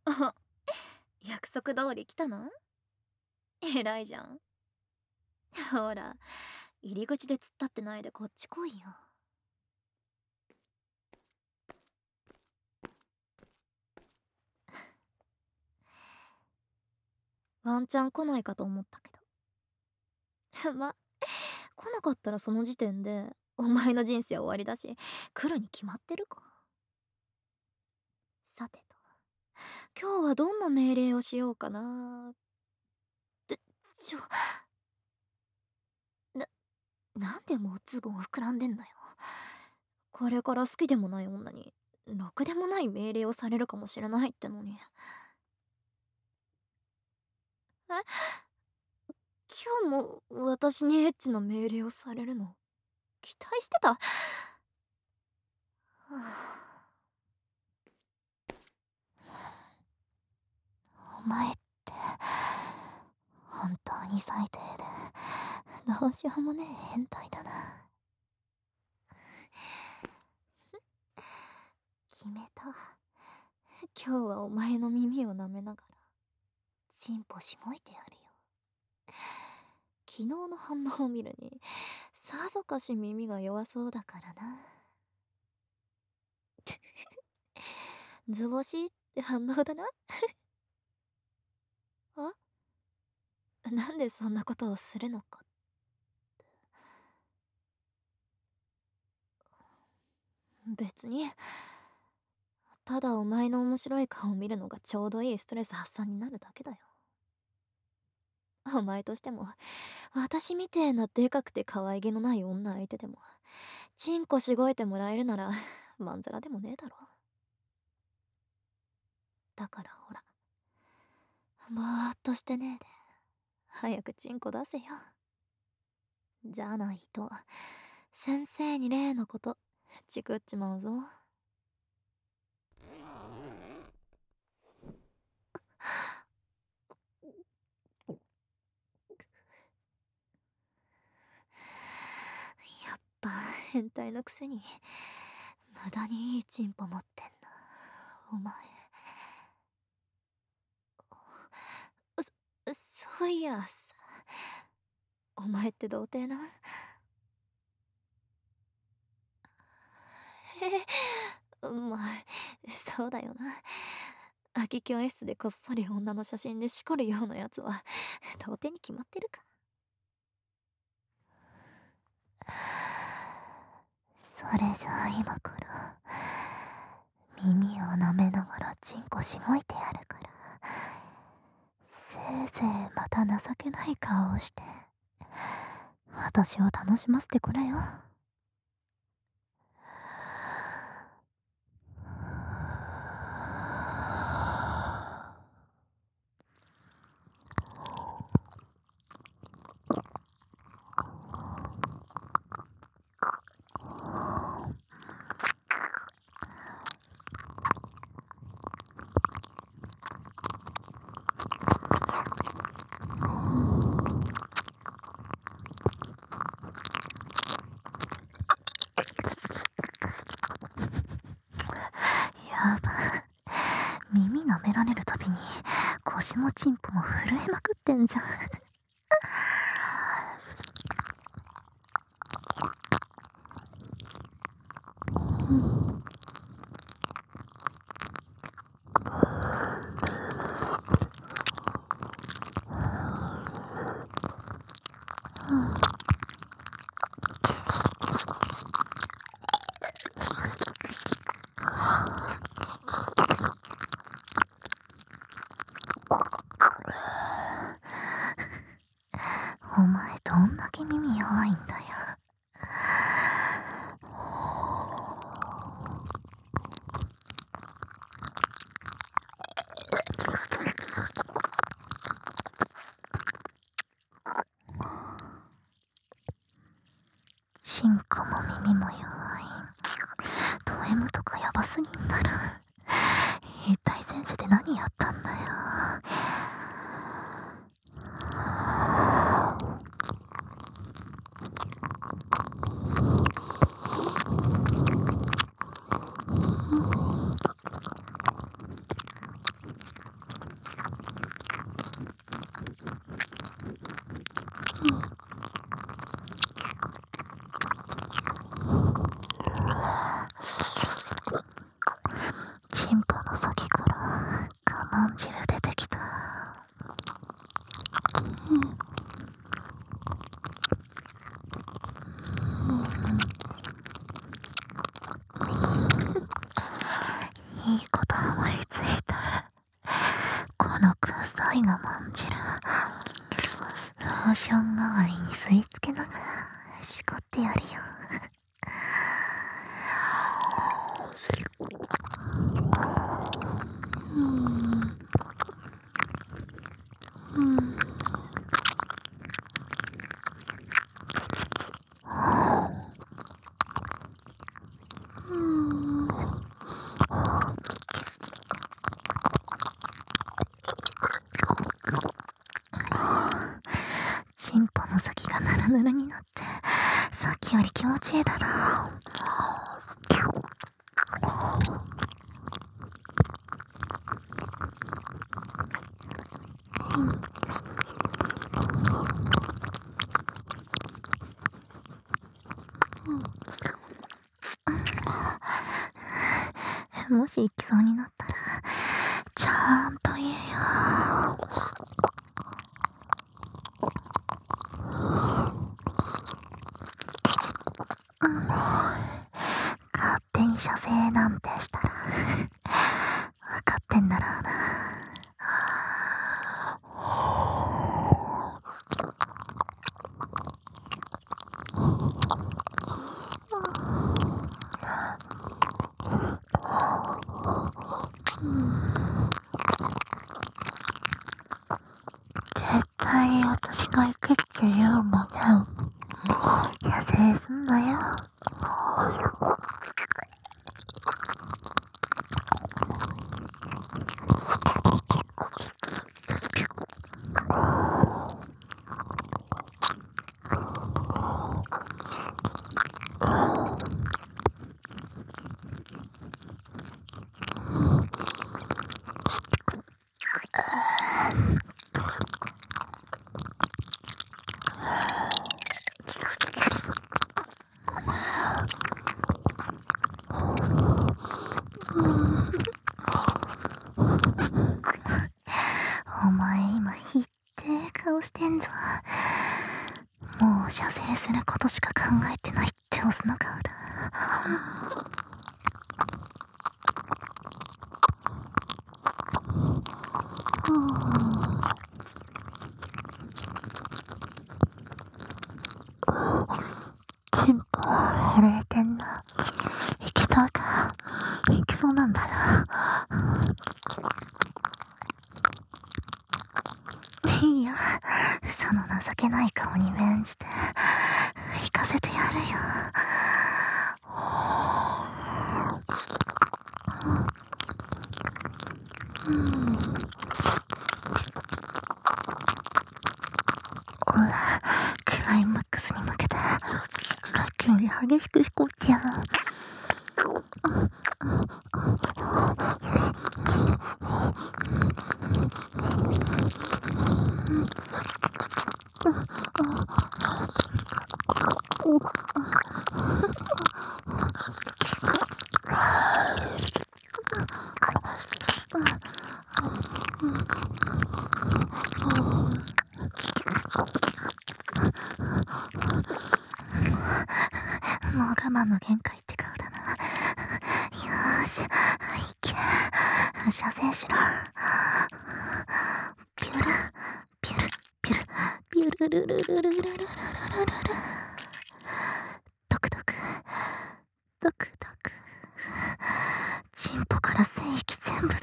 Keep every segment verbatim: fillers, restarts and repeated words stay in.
約束通り来たの？偉いじゃん。ほら、入り口で突っ立ってないでこっち来いよ。ワンチャン来ないかと思ったけど。ま、来なかったらその時点でお前の人生終わりだし、来るに決まってるか。さてと、今日はどんな命令をしようかな。ってちょななんでもうズボン膨らんでんだよ。これから好きでもない女にろくでもない命令をされるかもしれないってのに。え、今日も私にエッチな命令をされるの期待してた？はあ、お前って本当に最低でどうしようもねえ変態だな。決めた。今日はお前の耳を舐めながらチンポしごいてやるよ。昨日の反応を見るにさぞかし耳が弱そうだからな。図星って反応だな。あ、なんでそんなことをするのか。別に、ただお前の面白い顔を見るのがちょうどいいストレス発散になるだけだよ。お前としても私みてえなでかくて可愛げのない女相手でもチンコしごいてもらえるならまんざらでもねえだろ。だからほら、ぼーっとしてねえで早くチンコ出せよ。じゃないと先生に例のことチクっちまうぞ。やっぱ変態のくせに無駄にいいチンポ持ってんなお前。そそういやさ、お前って童貞な。へえ、まあそうだよな。空き教室でこっそり女の写真でしこるようなやつは童貞に決まってるか。それじゃあ今から耳を舐めながらチンコしごいてやるから、せいぜいまた情けない顔をして私を楽しませてくれよ。やば、耳舐められるたびに腰もチンポも震えまくってんじゃん。お前どんだけ耳弱いんだよ。チンコも耳も弱い。ド M とかヤバすぎんだろ。一体先生って何やったんだよ。 我慢汁。ローション代わりに吸い付けながらしこってやるよ。うん、うん、うん。チンポの先がヌルヌルになってさっきより気持ちいいだな。もし行きそうになったらちゃんと言えよ。勝手に射精なんてしたら分かってんだろうな。絶対に私が行くって言うまで射精すんなよ。お前今ひってえ顔してんぞ。もう射精することしか考えてないってオスの顔だ。チンポ震えてんな。行けたか。行きそうなんだな。いいよ、その情けない顔に免じて行かせてやるよ。うん、ほら、クライマックスに向けてさっきより激しくしこってやる。もう我慢の限界って顔だな。よーし、いけ。射精しろ。ピュルピュルピュルピュルルルルルルルルルルルル。ドクドクドクドク。チンポから精液全部出せ。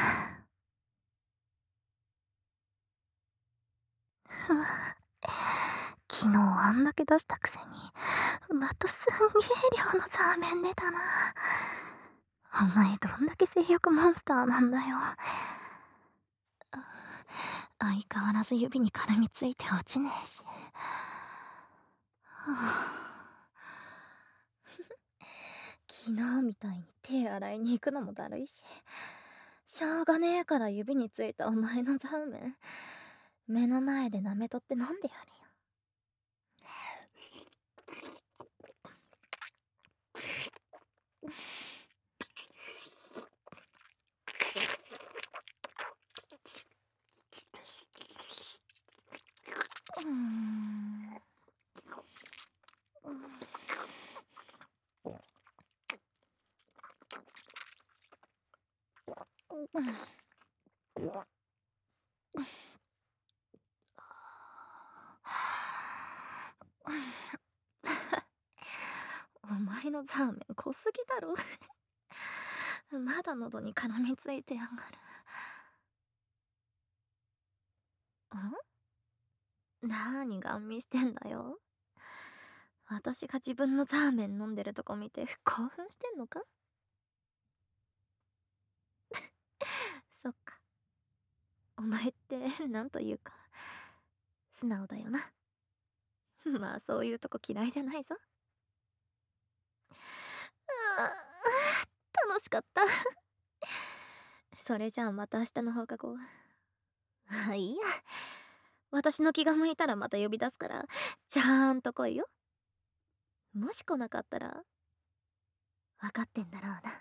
うわ、昨日あんだけ出したくせにまたすんげえ量のザーメン出たな。お前どんだけ性欲モンスターなんだよ。相変わらず指に絡みついて落ちねえし。はあ、昨日みたいに手洗いに行くのもだるいし、しょうがねえから指についたお前のザーメン目の前で舐めとって飲んでやるよ。うーん、うん。 のザーメン濃すぎだろ。まだ喉に絡みついてやがる。ん？なーにガン見してんだよ。私が自分のザーメン飲んでるとこ見て興奮してんのか？そっか。お前ってなんというか素直だよな。まあそういうとこ嫌いじゃないぞ。ああ、楽しかった。それじゃあまた明日の放課後。あ、いいや。私の気が向いたらまた呼び出すから、ちゃんと来いよ。もし来なかったら、分かってんだろうな。